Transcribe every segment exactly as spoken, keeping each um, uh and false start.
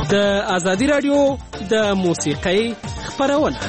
د ازادي رادیو د موسیقۍ خپرونه.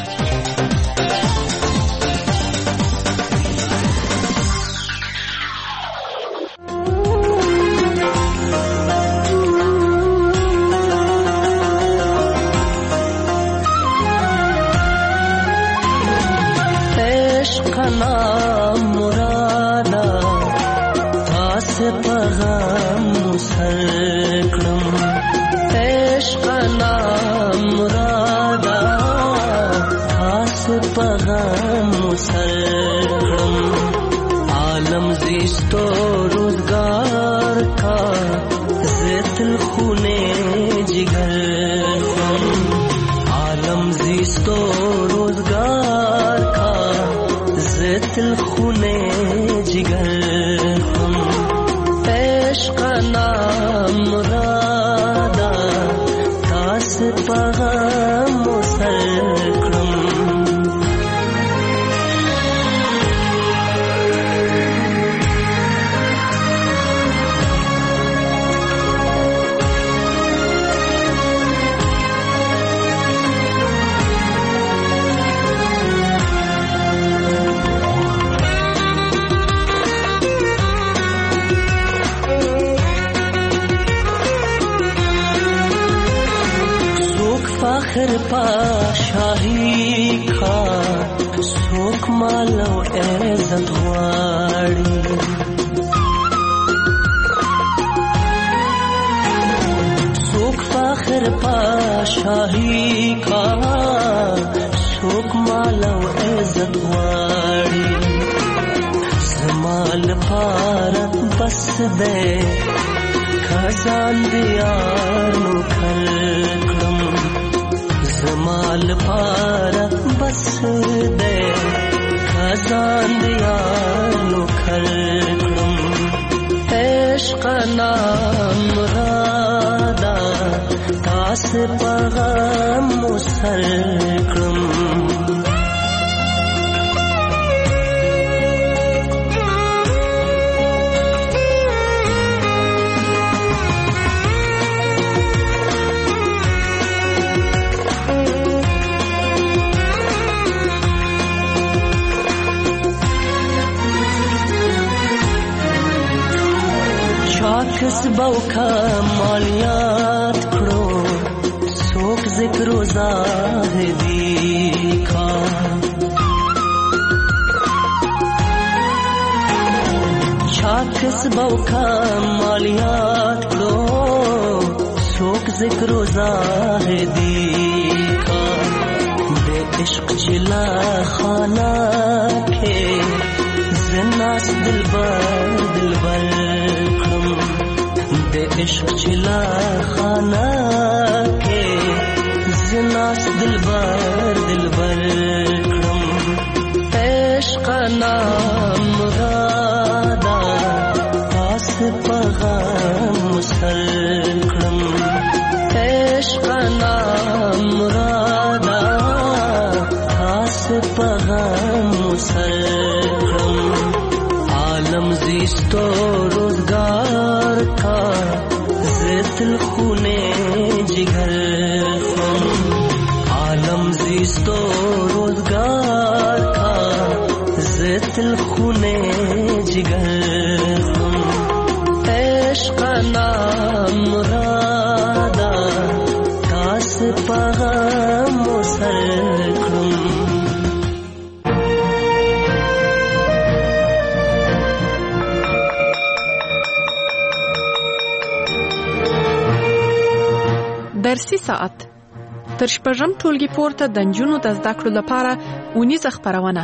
درسي ساعت تر شپږم ټولګي پورته د نجونو د زده کړو لپاره اونیزه خپرونه.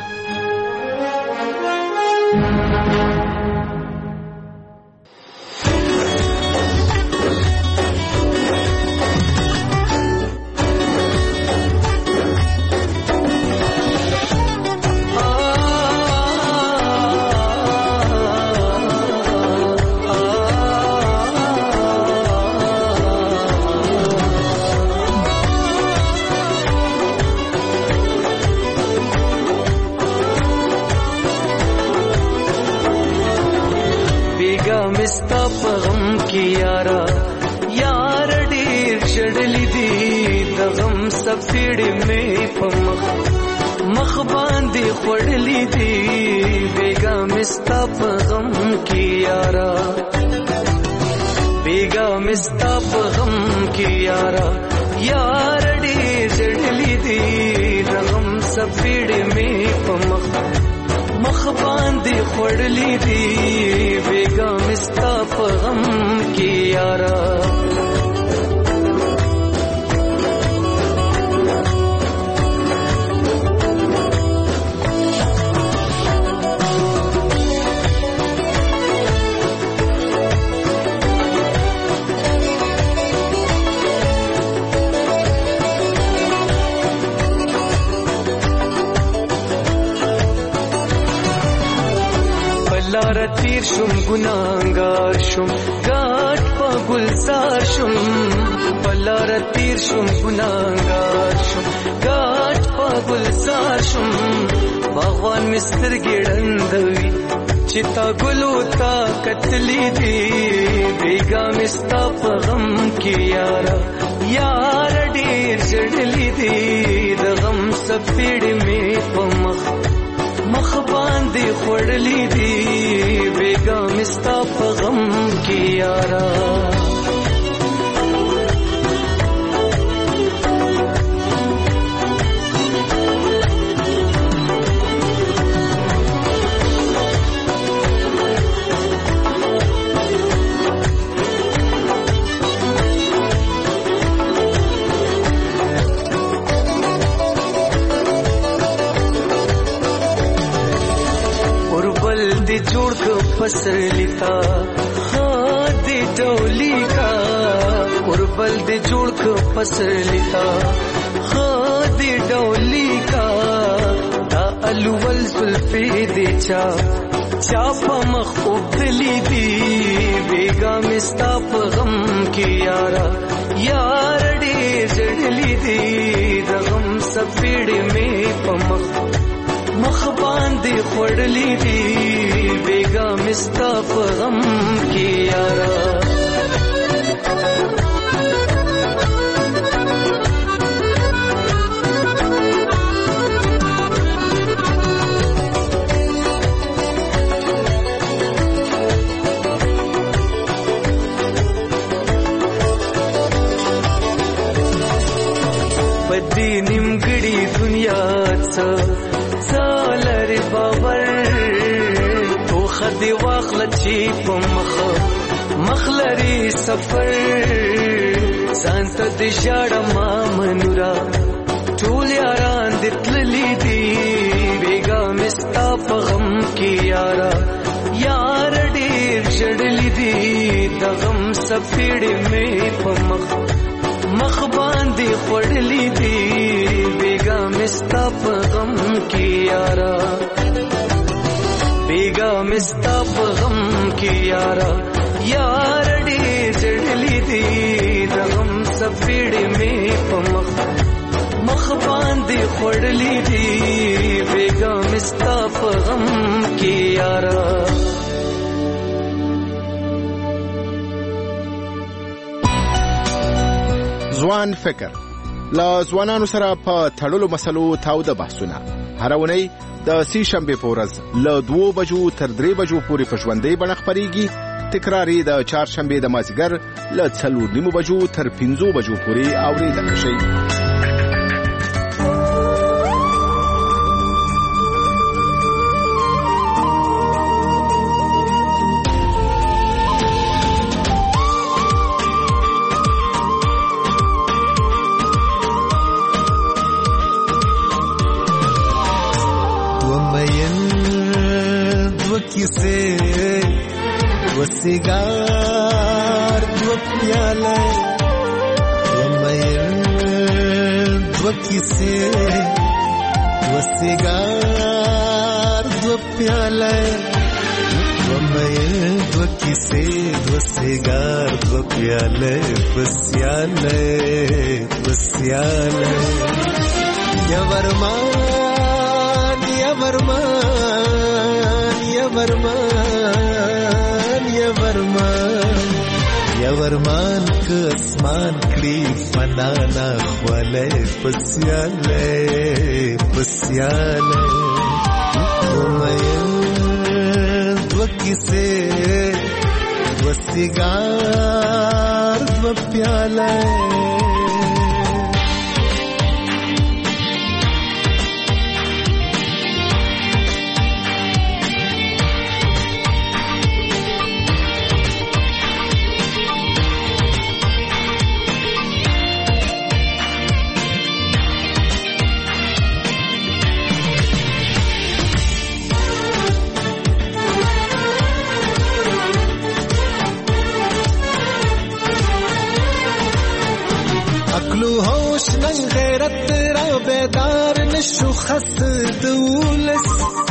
مستا په غم کې یارا یار ډیر جړلې دي د غم سپېړې مې په مخ مخ باندې خوړلې دي بیګا مې ستا په غم کې یارا بیګا مې ستا په غم کې یارا یار ډېر جړلې دي د غم سپېړې مې په مخ مخ باندې خوړلې دي بیګا مې ستا په غم کې یارا لار تیر شم ګناهګار شم ګاټ په ګلزار شم بلار تیر شم ګناهګار شم ګاټ په ګلزار شم باغوان مستر ګړندوي چې تا ګلو تا کتلې دي بیګا مستا په غم کې یارا یار ډېر جړلې دي د غم سپېړې مې په مخ مخ باندې خوړلې دي بیګا مستا په غم کې یارا دې جوړ کو فصل لیتا ها دې ډولي کا قربل دې جوړ کو فصل لیتا ها دې ډولي کا دا الول زلفي دې چا چا په مخ وبدلې دي بیګا مستا په غم کې یارا یار ډېر جړلې دي د غم سپېړې مې په مخ مخ باندې خوړلې دي بیګا مستا په غم کې یارا پدې نیمګړې دنیا څه سالر باور تو خدي واخل چی په مخ مخلري سفر سانت د شاړه ما منورا ټول یاران د تللی دي بیګا مستا په غم کې یارا یار ډېر جړلې دي د غم سپېړې مې په مخ مخ باندې خوړلې دي بیګا مستا په غم کې یارا بیګا مستا په غم کې یارا یار ډېر جړلې دي د غم سپېړې مې په مخ مخ باندې خوړلې دي بیګا مستا په غم کې یارا ځوان فکر لا ځوانانو سره په تړلو مسلو تاوده بحثونه هر اونۍ د سې شنبې په ورځ له دوو بجو تر درې بجو پورې په ژوندۍ بڼه خپرېږي تکراري د چهارشنبې د مازدیګر له څلور نیمو بجو تر پنځو بجو پورې اورېدلی شئ. किसे वसिगार द्वप्याले वमयर द्वकिसे वसिगार द्वप्याले वमयर द्वकिसे वसिगार द्वप्याले वस्याले वस्याले यवरमान यवरमान यवरमान यवरमान یورمان که اسمان کړي فنا نه خولې پسیاله پسیاله ومې دو کیسه وسیګار دو پیاله بیدار نشو خس دولس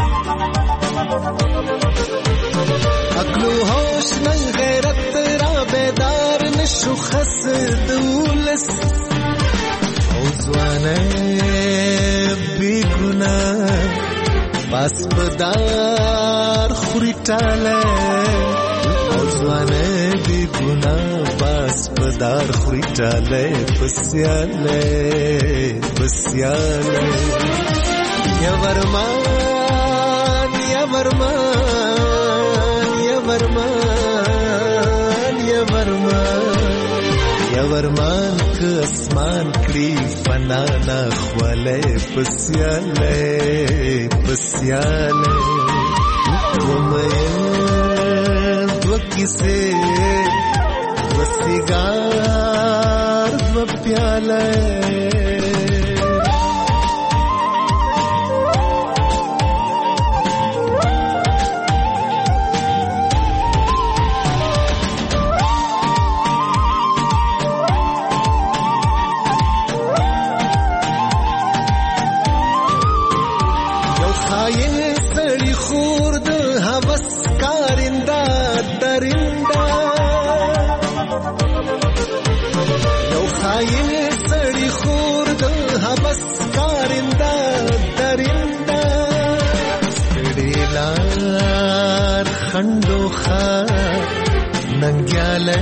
عقل و هوش نن غیرت را بیدار نشو خس دولس او زوانه بی گناه باس بدار خوری ٹاله او زوانه بی گناه باس بدار خوری ٹاله پسیاله پسیاله یا ورمان یا ورمان یا ورمان یا ورمان یا ورمان که اسمان کړي فنا نه خولې پسیاله پسیاله ومې دو کیسه وسیګار دو پیاله خندو خار ننگیاله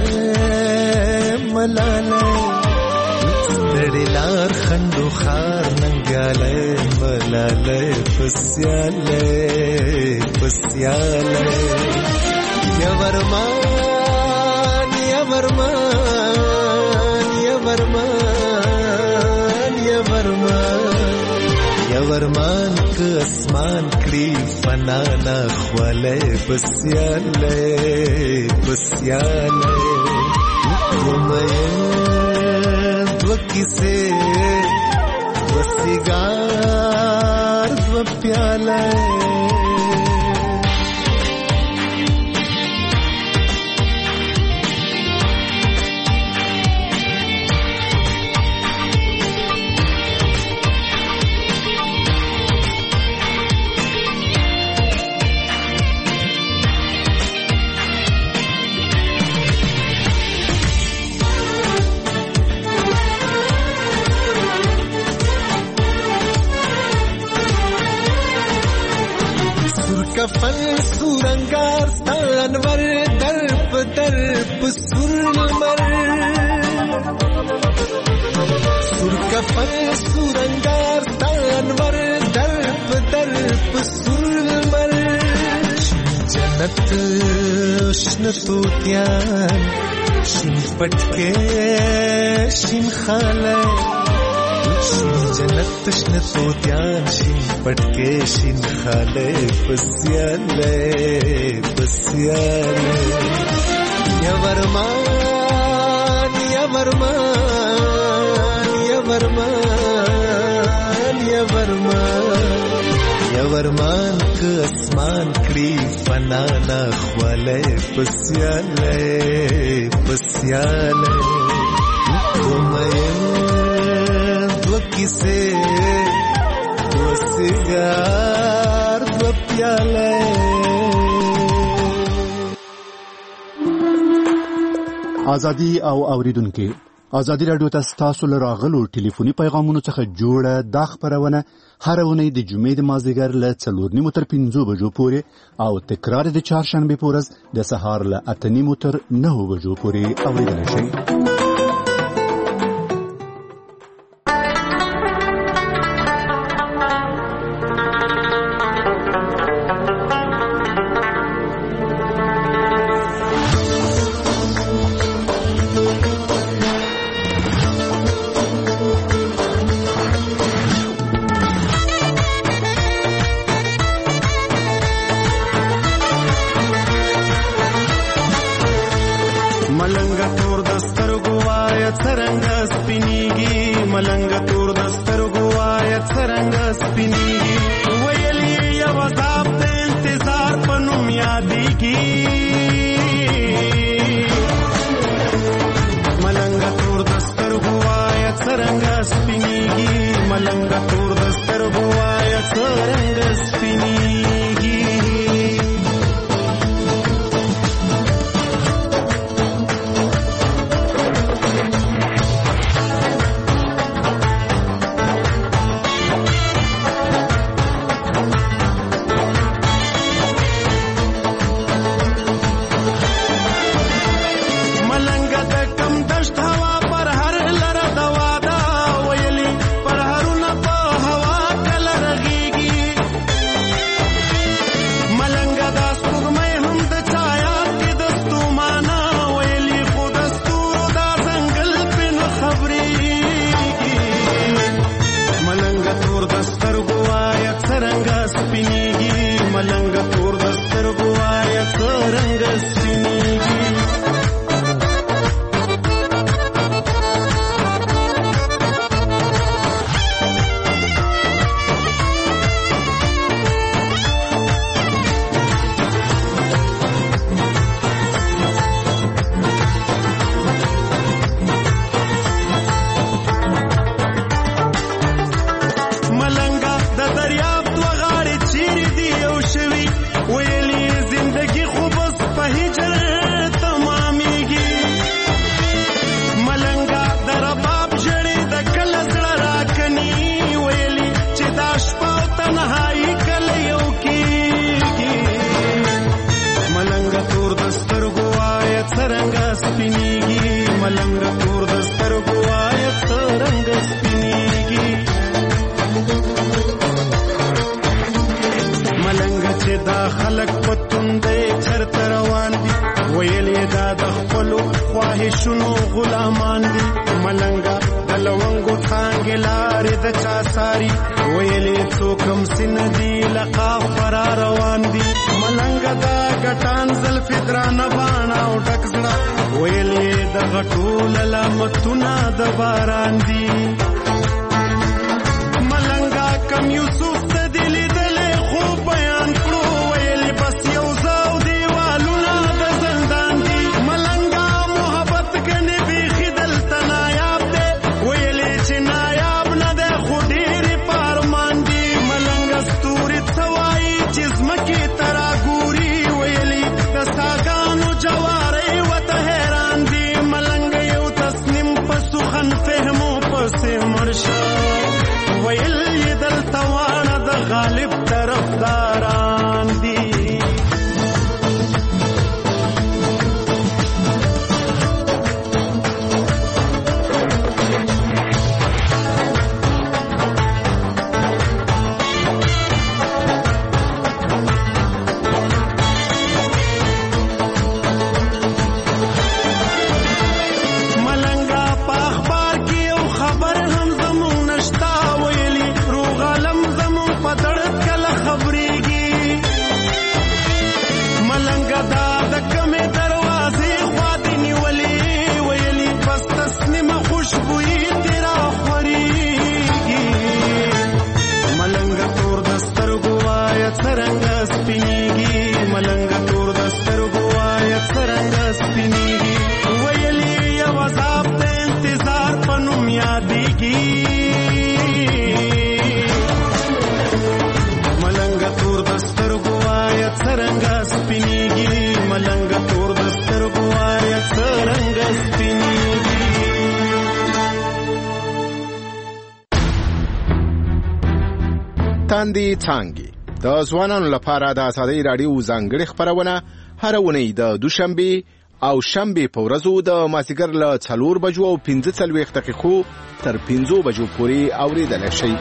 ملاله ستړي لار خندو خار ننگیاله ملاله پسیاله پسیاله یا ورمان یا ورمان یا ورمان یا ورمان یا ورمان که اسمان کړي فنا نه خولې پسیاله پسیاله ومې دو کیسه وسیګار دو پیاله کفن سورنگار ستانور درپ درپ سرمر سور کفن سورنگار ستانور درپ درپ سرمر جنت شن توتیان شن پټکه شن خاله جنت شن توتیان شن پټکه شن خاله پسیاله پسیاله یا ورمان یا ورمان یا ورمان یا ورمان یا ورمان که اسمان کړي فنا نه خولې پسیاله پسیاله ومې دو کیسه وسیګار دو پیاله ازادي او اوریدونکو ازادي راډیو ته ستاسو له راغلو ټلیفوني پیغامونو څخه جوړه دا خبرونه هر اونۍ د جمعې د مازدیګر له څلور نیمو تر پنځو بجو پورې او تکرار د چهارشنبې په ورځ د سهار له اته نیمو تر نهو بجو پورې اورېدلی شئ. ملنګ تور دستر ګوای څرنګ سپینیږي لاندې څانګې. د ځوانانو لپاره د ازادۍ راډیو ځانګړې خپرونه هر اونۍ د دوشنبه او شنبه په ورځو د مازیګر له څلور بجو او پنځه څلوېښت دقیقو تر پنځو بجو پورې اورېدلی شئ.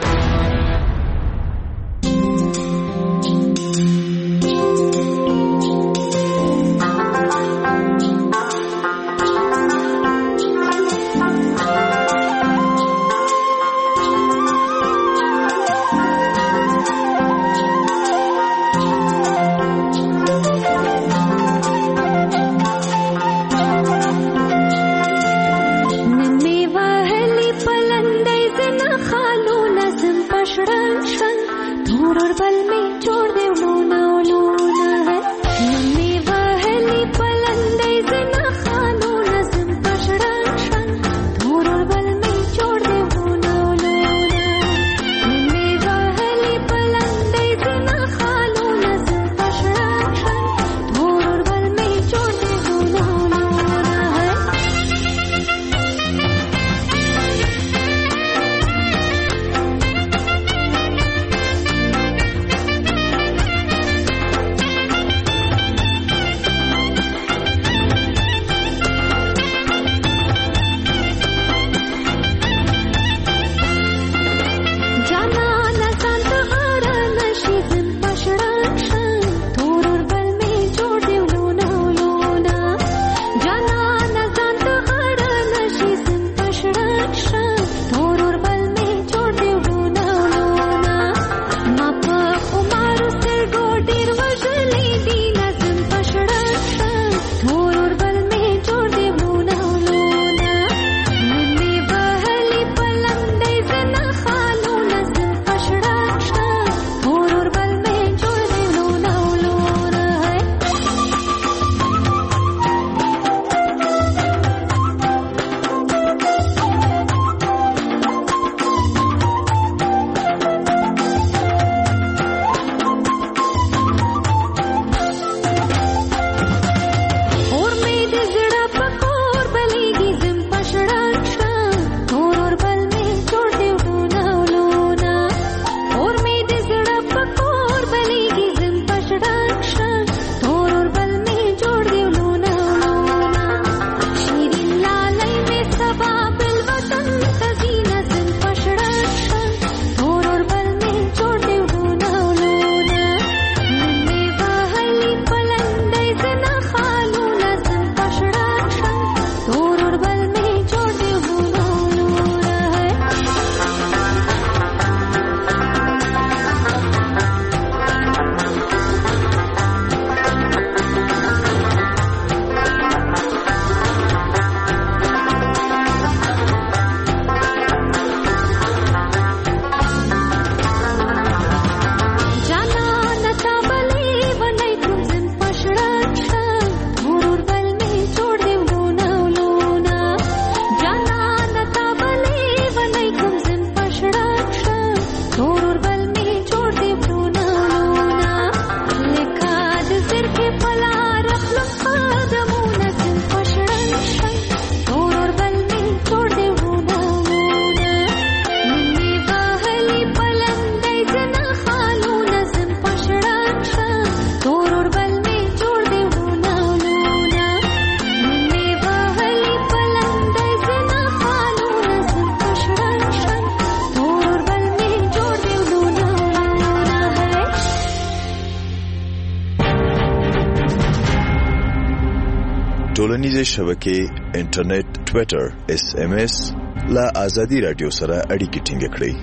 ټولنیزې شبکې، انټرنیټ، ټویټر، اس ام اس لا ازادي رادیو سره اړیکې ټینګ کړئ.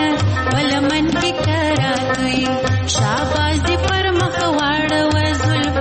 शाबाश पर मखवाड़ व जुल्फ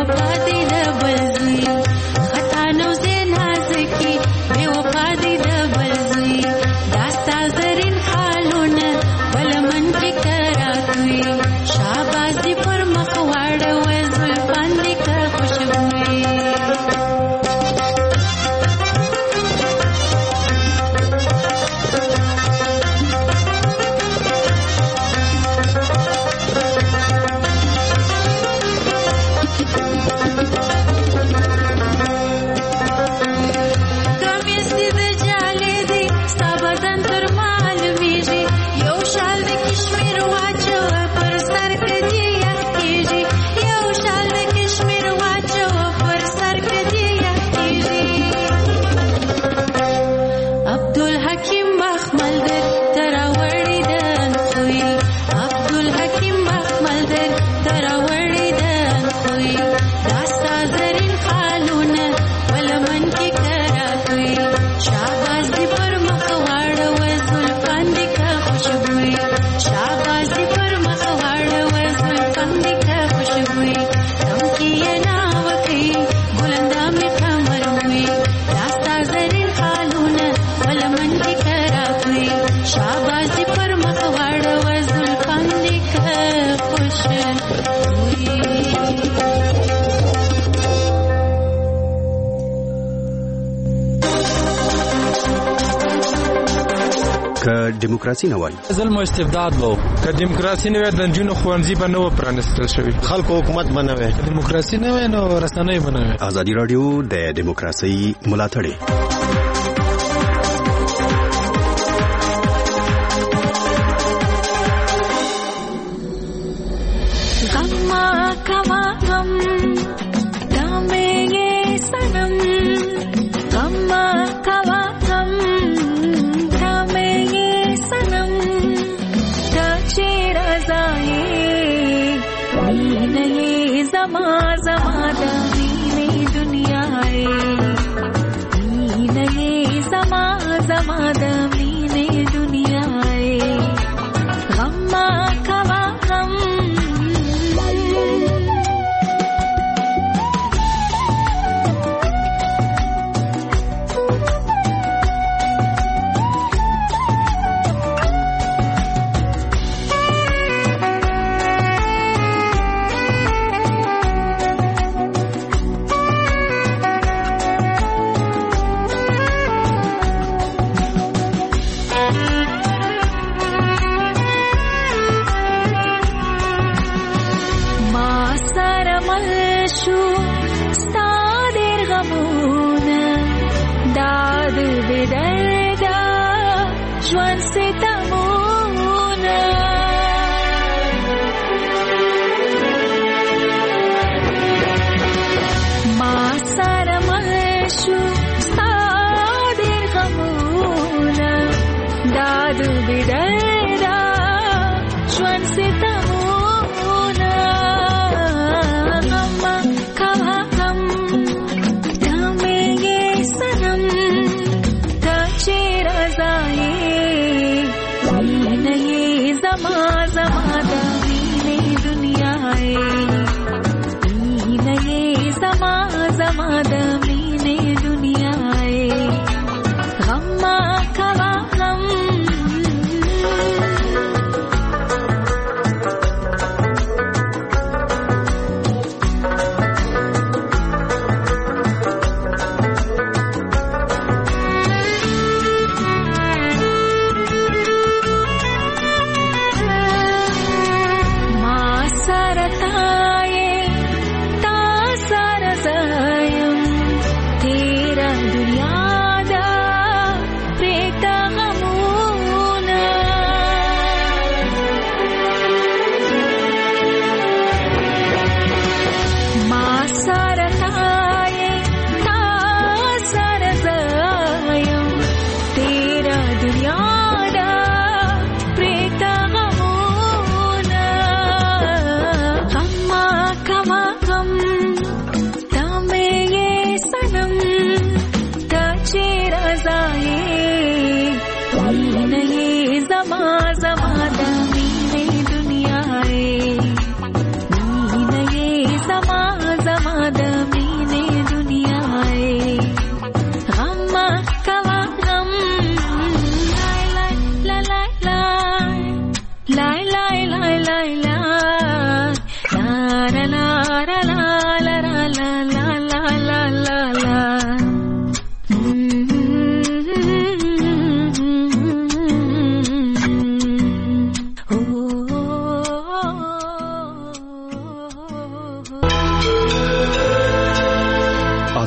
دیموکراسي نه وای ظلم او استبداد وو که دیموکراسي نه وای د جنونو خوانځي به نو پرانستل شوی خلکو حکومت بنوي دیموکراسي نه وای نو رسنۍ بنوي ازادي رادیو د دیموکراسي ملاتړ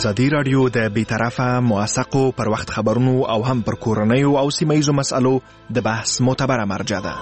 ازادي رادیو د بیطرفه موثقو پر وخت خبرونو او هم پر کورنیو او سیمه‌ایزو مسالو د بحث معتبره مرجع ده.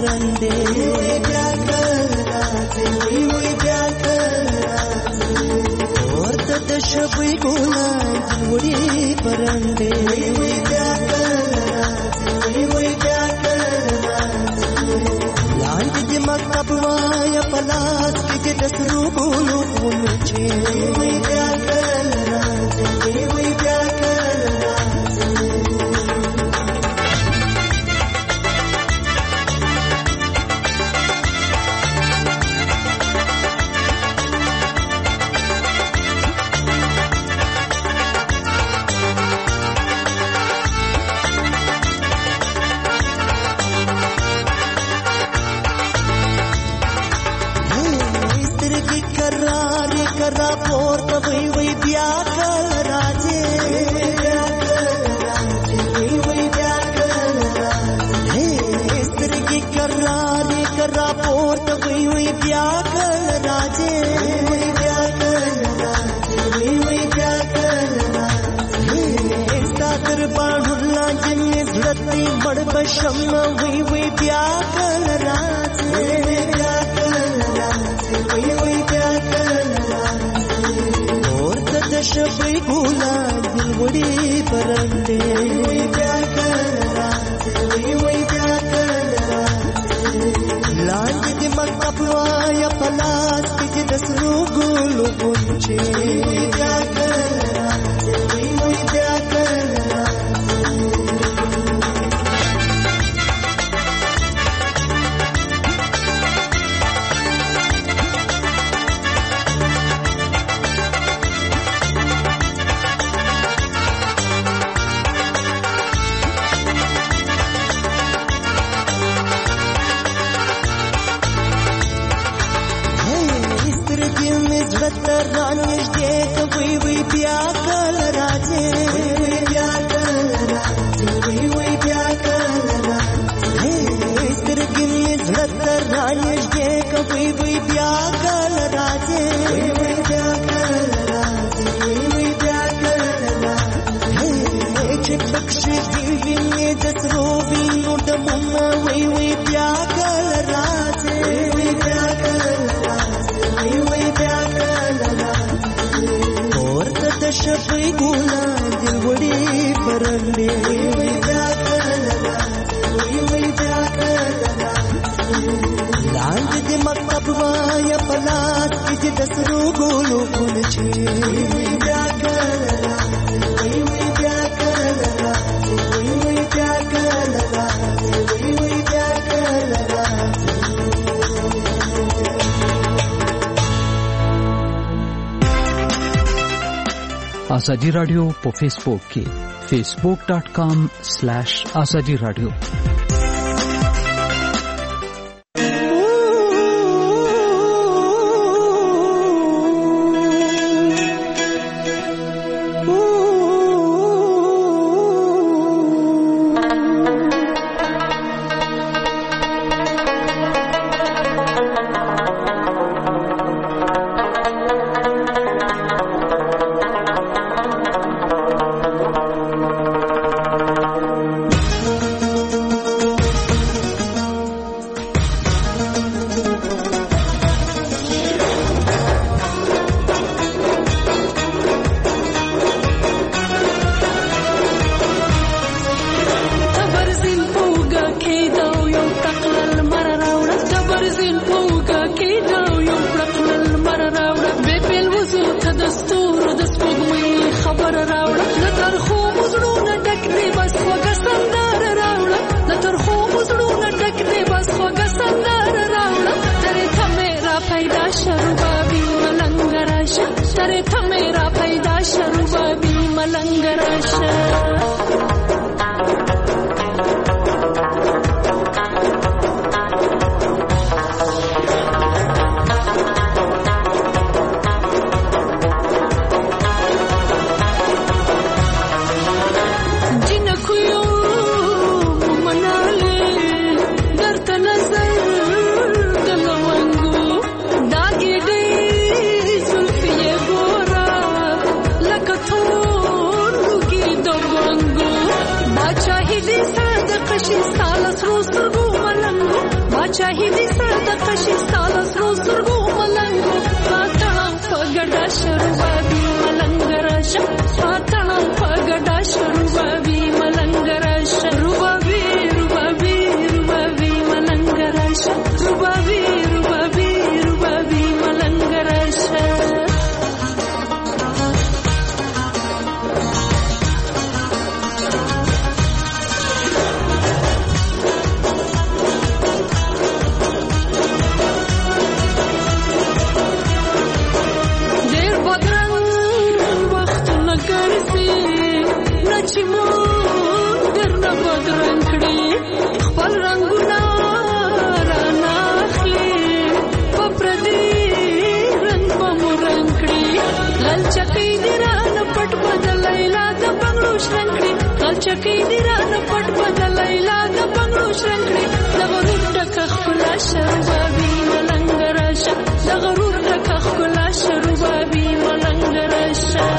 परंदे बया कर राजे वही वही बया कर राजे और तदश वही गोला जुड़ी परंदे वही वही बया कर राजे वही वही बया कर राजे लांज दिमाग तबवाया पलास के दसरू गोलू मुझे वही बया कर राजे वही वही बया कर राजे करा पोर वही वही ब्या कर राजे वही वही ब्या कर राजे स्त्री की करारी करा पोर वही वही ब्या कर राजे वही ब्या कर राजे वही वही ब्या कर राजे सागर बाहुला जिन्ने धरती बड़ बशम वही वही ब्या कर राजे ब्या कर राजे वही वही ब्या कर शबई गोला दिलवड़ी परंदे वही बया कर राजे वही वही बया कर राजे लांज दिमाग तबवाया पलास के दसरू गोलू मुझे वही बया कर राजे वही वही बया कर राजे रानिश देख वही वही ब्या कर राजे वही वही ब्या कर राजे वही वही ब्या कर राजे सिर गिन्नी झड़कर रानिश देख वही वही ब्या कर राजे वही वही ब्या कर राजे वही वही ब्या कर राजे चिपक्षी गिन्नी दसरो बीनू डमुना वही वही ब्या कर राजे वही ब्या कर राजे वही वही ब्या कर शबई गोला दिलवड़ी परंदे वही वही बया कर वही वही बया कर लांज दिमाग तबवाया पलास के दसरू गोलू मुझे वही वही बया कर वही वही बया कर वही वही बया कर वही वही बया कर Azadi radio په فیسبوک کې facebook dot com slash azadi radio پاچاهي دې صدقه شي ستا له سرو سترګو ملنګو پاتړم په ګډه شروبابي ملنګ راشه پاتړم په ګډه شروبابي ملنګ راشه روبابي روبابي روبابي ملنګ راشه روبابي روبابي روبابي ملنګ راشه چې مون درنه بدرنګ کړي خپل رنگونه رانه اخلي په پردي رنګ به مو رنګ کړي غلچکۍ دې رانه پټ بدلۍ لا د بنګړو شرنګ کړي غلچکۍ دې رانه پټ بدلۍ لا د بنګړو شرنګ کړي د غرور ډکه ښکلا شروبابي ملنګ راشه د غرور ډکه ښکلا شروبابي ملنګ راشه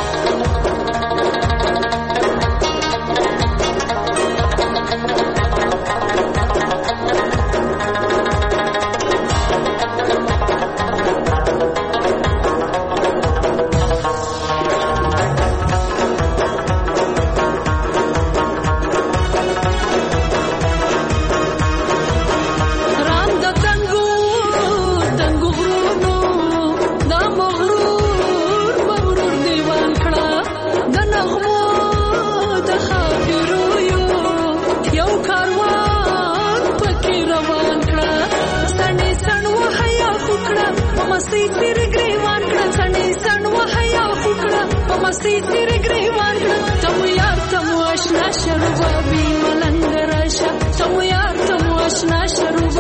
مستي تیر گریوان کړه سنې سن وحیا فکړه په مستي تیر گریوان کړه تم یار تم آشنا شروبابي ملنګ راشه تم یار تم آشنا شروبابي